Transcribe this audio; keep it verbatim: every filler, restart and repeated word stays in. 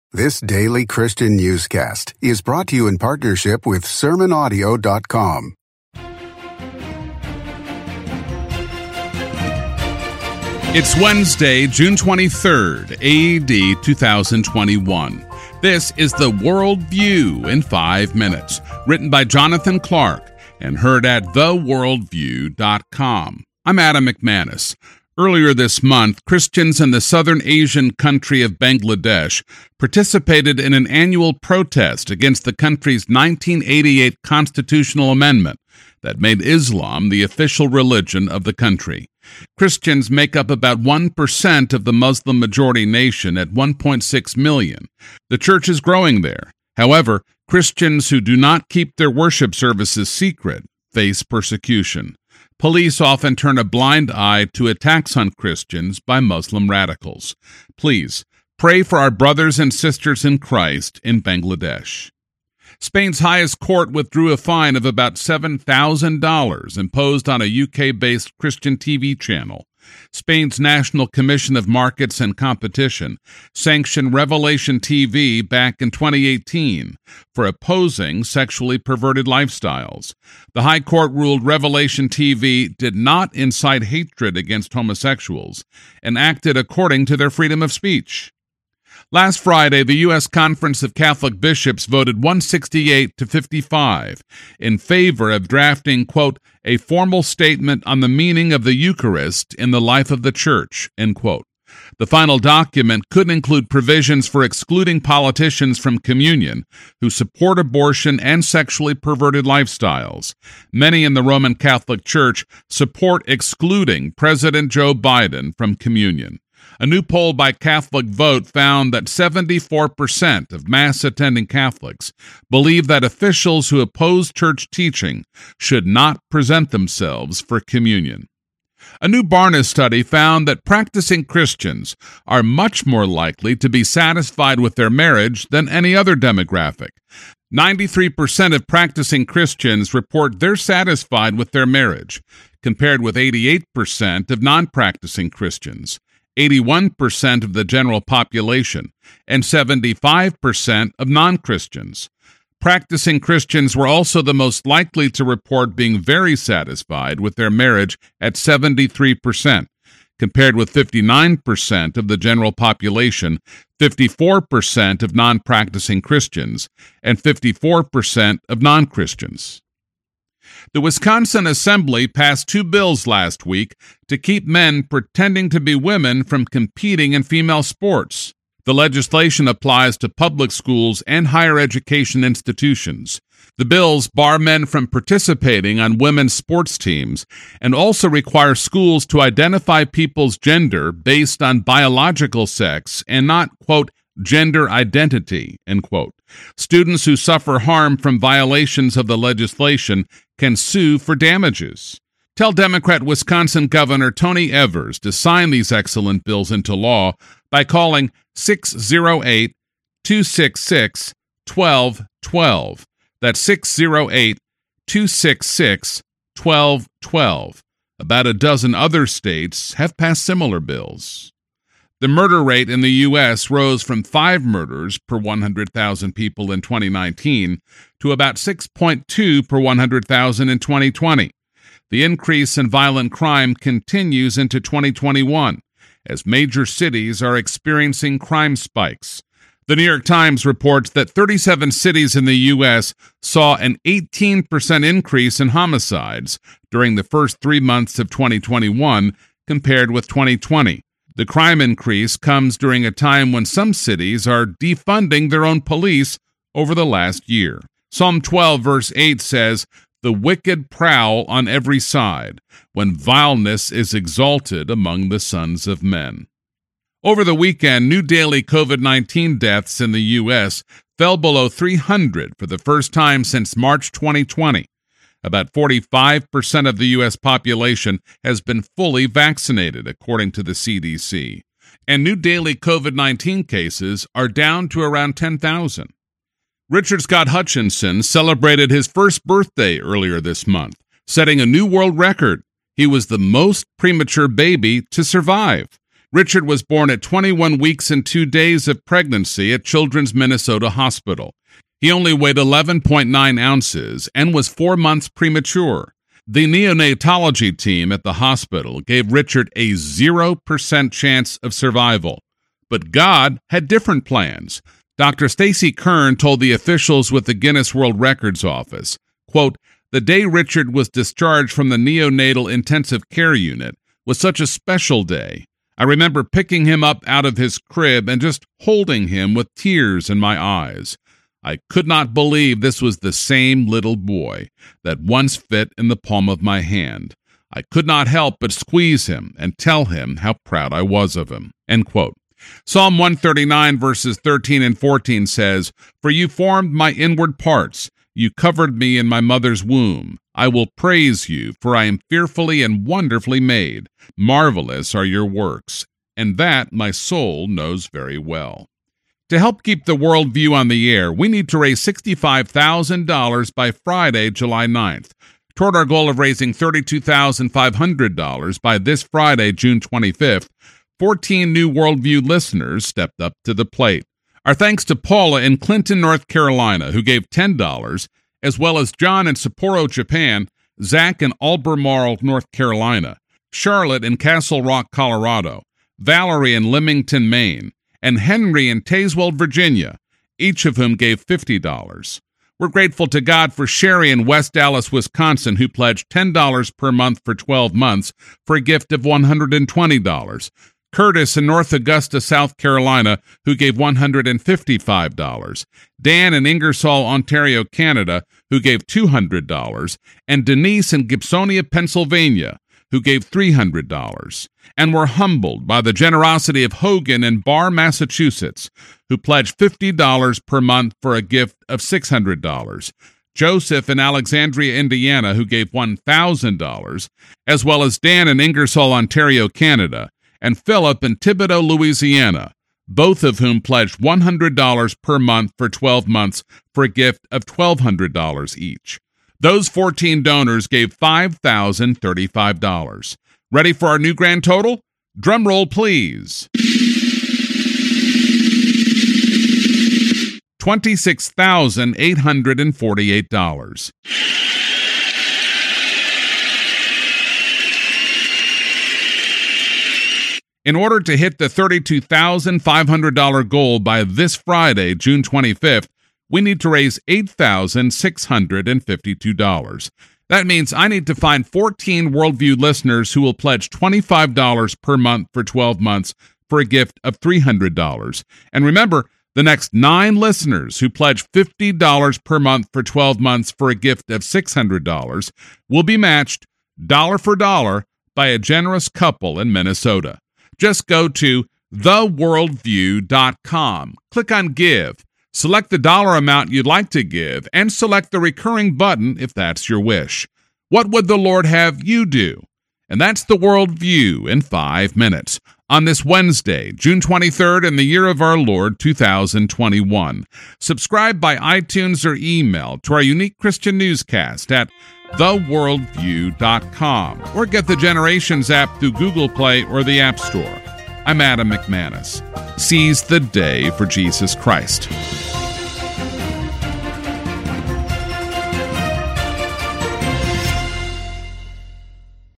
This daily Christian newscast is brought to you in partnership with sermon audio dot com. It's Wednesday, June twenty-third, A D two thousand twenty-one. This is the World View in five minutes, written by Jonathan Clark and heard at the world view dot com. I'm Adam McManus. Earlier this month, Christians in the southern Asian country of Bangladesh participated in an annual protest against the country's nineteen eighty-eight constitutional amendment that made Islam the official religion of the country. Christians make up about one percent of the Muslim-majority nation at one point six million. The church is growing there. However, Christians who do not keep their worship services secret face persecution. Police often turn a blind eye to attacks on Christians by Muslim radicals. Please, pray for our brothers and sisters in Christ in Bangladesh. Spain's highest court withdrew a fine of about seven thousand dollars imposed on a U K-based Christian T V channel. Spain's National Commission of Markets and Competition sanctioned Revelation T V back in twenty eighteen for opposing sexually perverted lifestyles. The High Court ruled Revelation T V did not incite hatred against homosexuals and acted according to their freedom of speech. Last Friday, the U S Conference of Catholic Bishops voted one sixty-eight to fifty-five in favor of drafting, quote, a formal statement on the meaning of the Eucharist in the life of the Church, end quote. The final document could include provisions for excluding politicians from communion who support abortion and sexually perverted lifestyles. Many in the Roman Catholic Church support excluding President Joe Biden from communion. A new poll by Catholic Vote found that seventy-four percent of Mass-attending Catholics believe that officials who oppose church teaching should not present themselves for communion. A new Barna study found that practicing Christians are much more likely to be satisfied with their marriage than any other demographic. ninety-three percent of practicing Christians report they're satisfied with their marriage, compared with eighty-eight percent of non-practicing Christians, eighty-one percent of the general population, and seventy-five percent of non-Christians. Practicing Christians were also the most likely to report being very satisfied with their marriage at seventy-three percent, compared with fifty-nine percent of the general population, fifty-four percent of non-practicing Christians, and fifty-four percent of non-Christians. The Wisconsin Assembly passed two bills last week to keep men pretending to be women from competing in female sports. The legislation applies to public schools and higher education institutions. The bills bar men from participating on women's sports teams and also require schools to identify people's gender based on biological sex and not, quote, gender identity, end quote. Students who suffer harm from violations of the legislation can sue for damages. Tell Democrat Wisconsin Governor Tony Evers to sign these excellent bills into law by calling six oh eight, two six six, one two one two. That's six oh eight, two six six, one two one two. About a dozen other states have passed similar bills. The murder rate in the U S rose from five murders per one hundred thousand people in twenty nineteen to about six point two per one hundred thousand in twenty twenty. The increase in violent crime continues into twenty twenty-one, as major cities are experiencing crime spikes. The New York Times reports that thirty-seven cities in the U S saw an eighteen percent increase in homicides during the first three months of twenty twenty-one compared with twenty twenty. The crime increase comes during a time when some cities are defunding their own police over the last year. Psalm twelve, verse eight says, "The wicked prowl on every side, when vileness is exalted among the sons of men." Over the weekend, new daily covid nineteen deaths in the U S fell below three hundred for the first time since March twenty twenty. About forty-five percent of the U S population has been fully vaccinated, according to the C D C. And new daily covid nineteen cases are down to around ten thousand. Richard Scott Hutchinson celebrated his first birthday earlier this month, setting a new world record. He was the most premature baby to survive. Richard was born at twenty-one weeks and two days of pregnancy at Children's Minnesota Hospital. He only weighed eleven point nine ounces and was four months premature. The neonatology team at the hospital gave Richard a zero percent chance of survival. But God had different plans. Doctor Stacy Kern told the officials with the Guinness World Records office, quote, "The day Richard was discharged from the neonatal intensive care unit was such a special day. I remember picking him up out of his crib and just holding him with tears in my eyes. I could not believe this was the same little boy that once fit in the palm of my hand. I could not help but squeeze him and tell him how proud I was of him." End quote. Psalm one thirty-nine verses thirteen and fourteen says, "For you formed my inward parts. You covered me in my mother's womb. I will praise you, for I am fearfully and wonderfully made. Marvelous are your works, and that my soul knows very well." To help keep the worldview on the air, we need to raise sixty-five thousand dollars by Friday, July ninth. Toward our goal of raising thirty-two thousand five hundred dollars by this Friday, June twenty-fifth, fourteen new Worldview listeners stepped up to the plate. Our thanks to Paula in Clinton, North Carolina, who gave ten dollars, as well as John in Sapporo, Japan, Zach in Albemarle, North Carolina, Charlotte in Castle Rock, Colorado, Valerie in Leamington, Maine, and Henry in Tazewell, Virginia, each of whom gave fifty dollars. We're grateful to God for Sherry in West Dallas, Wisconsin, who pledged ten dollars per month for twelve months for a gift of one hundred twenty dollars. Curtis in North Augusta, South Carolina, who gave one hundred fifty-five dollars. Dan in Ingersoll, Ontario, Canada, who gave two hundred dollars. And Denise in Gibsonia, Pennsylvania, who gave three hundred dollars. And were humbled by the generosity of Hogan in Barre, Massachusetts, who pledged fifty dollars per month for a gift of six hundred dollars. Joseph in Alexandria, Indiana, who gave one thousand dollars, as well as Dan in Ingersoll, Ontario, Canada, and Philip in Thibodaux, Louisiana, both of whom pledged one hundred dollars per month for twelve months for a gift of twelve hundred dollars each. Those fourteen donors gave five thousand thirty-five dollars. Ready for our new grand total? Drum roll, please. twenty-six thousand eight hundred forty-eight dollars. In order to hit the thirty-two thousand five hundred dollars goal by this Friday, June twenty-fifth, we need to raise eight thousand six hundred fifty-two dollars. That means I need to find fourteen Worldview listeners who will pledge twenty-five dollars per month for twelve months for a gift of three hundred dollars. And remember, the next nine listeners who pledge fifty dollars per month for twelve months for a gift of six hundred dollars will be matched dollar for dollar by a generous couple in Minnesota. Just go to the worldview dot com, click on Give, select the dollar amount you'd like to give, and select the recurring button if that's your wish. What would the Lord have you do? And that's the Worldview in five minutes on this Wednesday, June twenty-third, in the year of our Lord, two thousand twenty-one. Subscribe by iTunes or email to our unique Christian newscast at the worldview dot com or get the Generations app through Google Play or the App Store. I'm Adam McManus. Seize the day for Jesus Christ.